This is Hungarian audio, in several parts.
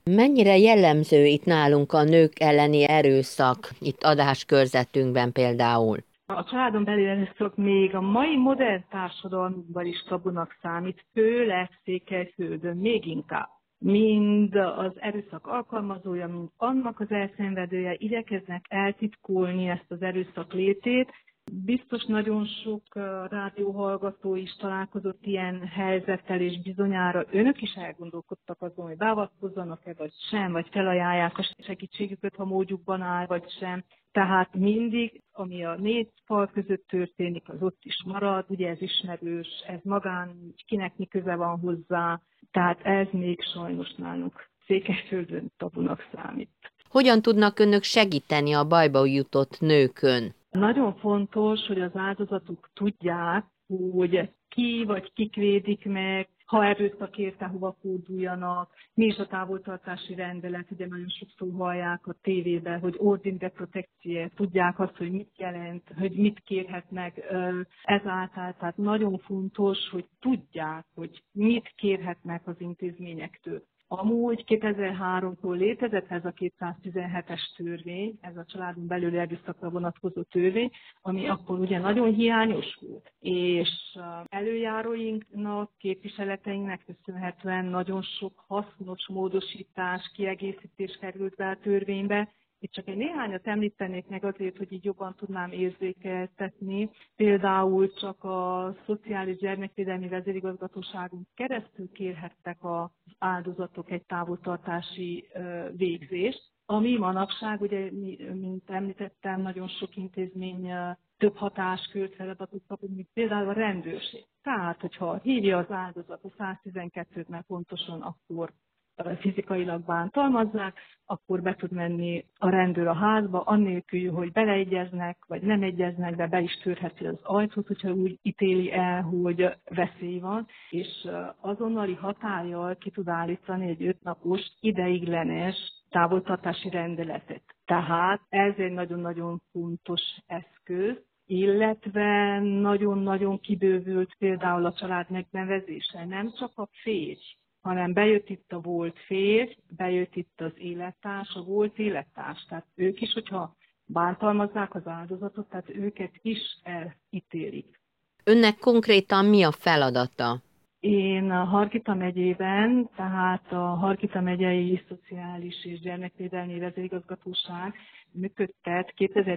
Mennyire jellemző itt nálunk a nők elleni erőszak, itt adáskörzetünkben például? A családon belül erőszak még a mai modern társadalomban is tabunak számít, főleg Székelyföldön még inkább. Mind az erőszak alkalmazója, mind annak az elszenvedője igyekeznek eltitkolni ezt az erőszak létét. Biztos nagyon sok rádióhallgató is találkozott ilyen helyzettel, és bizonyára önök is elgondolkodtak azon, hogy beavatkozzanak-e vagy sem, vagy felajánlják a segítségüket, ha módjukban áll, vagy sem. Tehát mindig, ami a négy fal között történik, az ott is marad, ugye ez ismerős, ez magán, kinek mi köze van hozzá, tehát ez még sajnos nálunk Székelyföldön tabunak számít. Hogyan tudnak önök segíteni a bajba jutott nőkön? Nagyon fontos, hogy az áldozatok tudják, hogy ki vagy kik védik meg, ha erőszak érte, hova forduljanak, mi is a távoltartási rendelet, ugye nagyon sokszor hallják a tévében, hogy ordine de protection, tudják azt, hogy mit jelent, hogy mit kérhetnek ezáltal, tehát nagyon fontos, hogy tudják, hogy mit kérhetnek az intézményektől. Amúgy 2003-tól létezett ez a 217-es törvény, ez a családon belüli erőszakra vonatkozó törvény, ami akkor ugye nagyon hiányos volt. És előjáróinknak, képviseleteinknek köszönhetően nagyon sok hasznos módosítás, kiegészítés került be a törvénybe. Itt csak egy néhányat említenék meg azért, hogy így jobban tudnám érzékeltetni. Például csak a Szociális Gyermekvédelmi Vezérigazgatóságon keresztül kérhettek az áldozatok egy távoltartási végzést, ami manapság, ugye, mint említettem, nagyon sok intézmény több hatáskört, feladatot kapunk, mint például a rendőrség. Tehát, hogyha hívja az áldozat a 112-t, mert pontosan akkor fizikailag bántalmazzák, akkor be tud menni a rendőr a házba, annélkül, hogy beleegyeznek, vagy nem egyeznek, de be is törheti az ajtót, hogyha úgy ítéli el, hogy veszély van, és azonnali hatállyal ki tud állítani egy 5 napos ideiglenes távoltartási rendeletet. Tehát ez egy nagyon-nagyon fontos eszköz, illetve nagyon-nagyon kibővült például a család megnevezése. Nem csak a férj, hanem bejött itt a volt férj, bejött itt az élettárs, a volt élettárs. Tehát ők is, hogyha bántalmazzák az áldozatot, tehát őket is elítélik. Önnek konkrétan mi a feladata? Én a Hargita megyében, tehát a Hargita megyei Szociális és Gyermekvédelmi Vezérigazgatóság működtet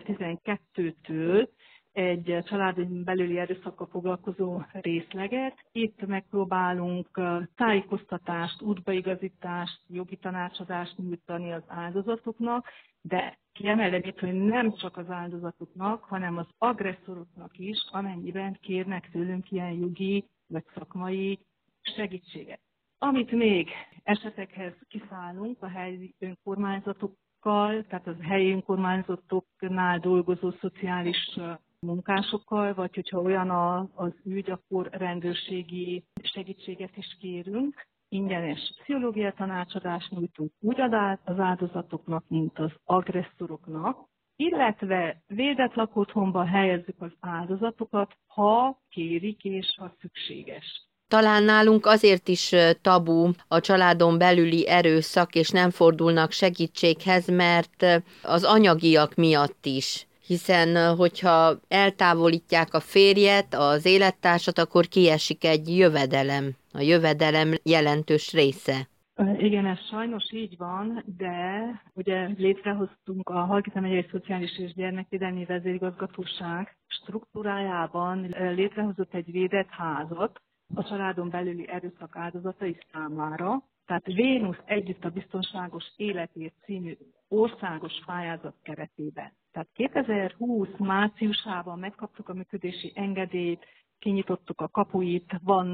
2012-től egy családon belüli erőszakkal foglalkozó részleget. Itt megpróbálunk tájékoztatást, útbaigazítást, jogi tanácsadást nyújtani az áldozatoknak, de kiemelem itt, hogy nem csak az áldozatoknak, hanem az agresszoroknak is, amennyiben kérnek tőlünk ilyen jogi vagy szakmai segítséget. Amit még esetekhez kiszállunk a helyi önkormányzatokkal, tehát az helyi önkormányzatoknál dolgozó szociális munkásokkal, vagy hogyha olyan az ügy, akkor rendőrségi segítséget is kérünk. Ingyenes pszichológiai tanácsadást nyújtunk úgy az áldozatoknak, mint az agresszoroknak, illetve védett lakóotthonba helyezzük az áldozatokat, ha kérik és ha szükséges. Talán nálunk azért is tabu a családon belüli erőszak, és nem fordulnak segítséghez, mert az anyagiak miatt is. Hiszen, hogyha eltávolítják a férjet, az élettársat, akkor kiesik egy jövedelem. A jövedelem jelentős része. Igen, ez sajnos így van, de ugye létrehoztunk a Hargita megyei Szociális és Gyermekvédelmi Vezérigazgatóság struktúrájában létrehozott egy védett házat a családon belüli erőszak áldozatai számára. Tehát Vénusz együtt a biztonságos életért című országos pályázat keretében. Tehát 2020 márciusában megkaptuk a működési engedélyt, kinyitottuk a kapuit,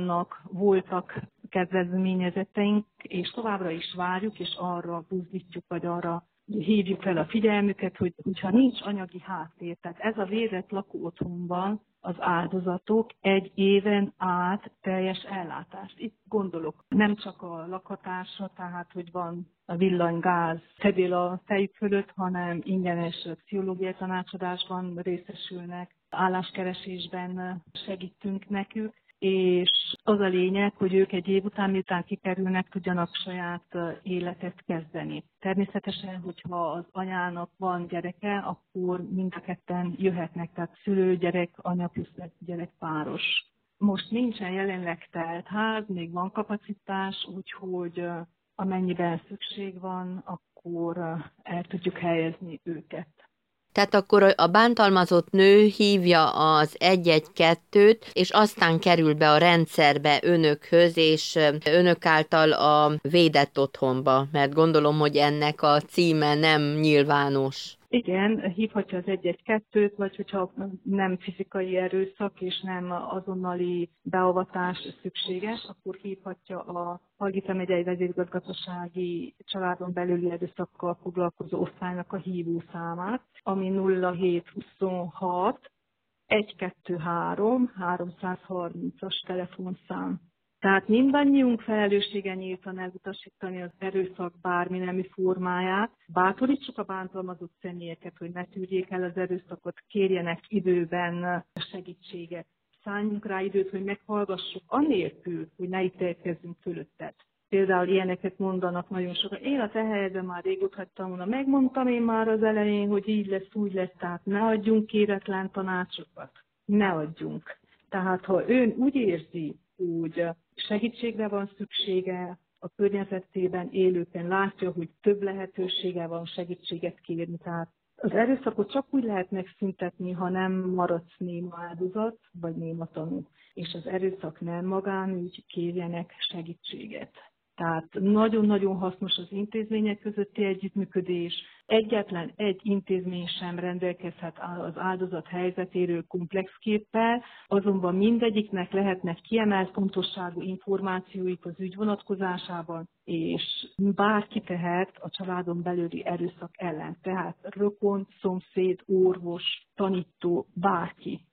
voltak kedvezményezetteink, és továbbra is várjuk, és arra buzdítjuk, vagy arra hívjuk fel a figyelmüket, hogyha nincs anyagi háttér, tehát ez a védett lakóotthonban az áldozatok egy éven át teljes ellátást. Itt gondolok nem csak a lakhatásra, tehát hogy van a villanygáz fedél a fejük fölött, hanem ingyenes pszichológiai tanácsadásban részesülnek, álláskeresésben segítünk nekük, és az a lényeg, hogy ők egy év után, miután kikerülnek, tudjanak saját életet kezdeni. Természetesen, hogyha az anyának van gyereke, akkor mind a ketten jöhetnek, tehát szülő-gyerek, anya plusz gyerek páros. Most nincsen jelenleg telt ház, még van kapacitás, úgyhogy amennyiben szükség van, akkor el tudjuk helyezni őket. Tehát akkor a bántalmazott nő hívja az 112-t, és aztán kerül be a rendszerbe önökhöz, és önök által a védett otthonba, mert gondolom, hogy ennek a címe nem nyilvános. Igen, hívhatja az 112-t, vagy hogyha nem fizikai erőszak és nem azonnali beavatás szükséges, akkor hívhatja a Hargita megyei vezérigazgatósági családon belüli erőszakkal foglalkozó osztálynak a hívószámát, ami 0726 123 330-as telefonszám. Tehát mindannyiunk felelőssége nyíltan elutasítani az erőszak bármi nemű formáját. Bátorítsuk a bántalmazott személyeket, hogy ne tűrjék el az erőszakot, kérjenek időben segítséget. Szálljunk rá időt, hogy meghallgassuk anélkül, hogy ne ítélkezzünk fölötted. Például ilyeneket mondanak nagyon sokan. Én a te helyedben már régóta hagytam volna. Megmondtam én már az elején, hogy így lesz, úgy lesz, tehát ne adjunk kéretlen tanácsokat. Ne adjunk. Tehát ha ön úgy érzi, hogy segítségre van szüksége, a környezetében élőken látja, hogy több lehetősége van segítséget kérni. Tehát az erőszakot csak úgy lehet megszüntetni, ha nem maradsz néma áldozat, vagy néma tanú. És az erőszak nem magánügy, kérjenek segítséget. Tehát nagyon-nagyon hasznos az intézmények közötti együttműködés. Egyetlen egy intézmény sem rendelkezhet az áldozat helyzetéről komplex képpel, azonban mindegyiknek lehetnek kiemelt fontosságú információik az ügy vonatkozásában, és bárki tehet a családon belüli erőszak ellen. Tehát rokon, szomszéd, orvos, tanító, bárki.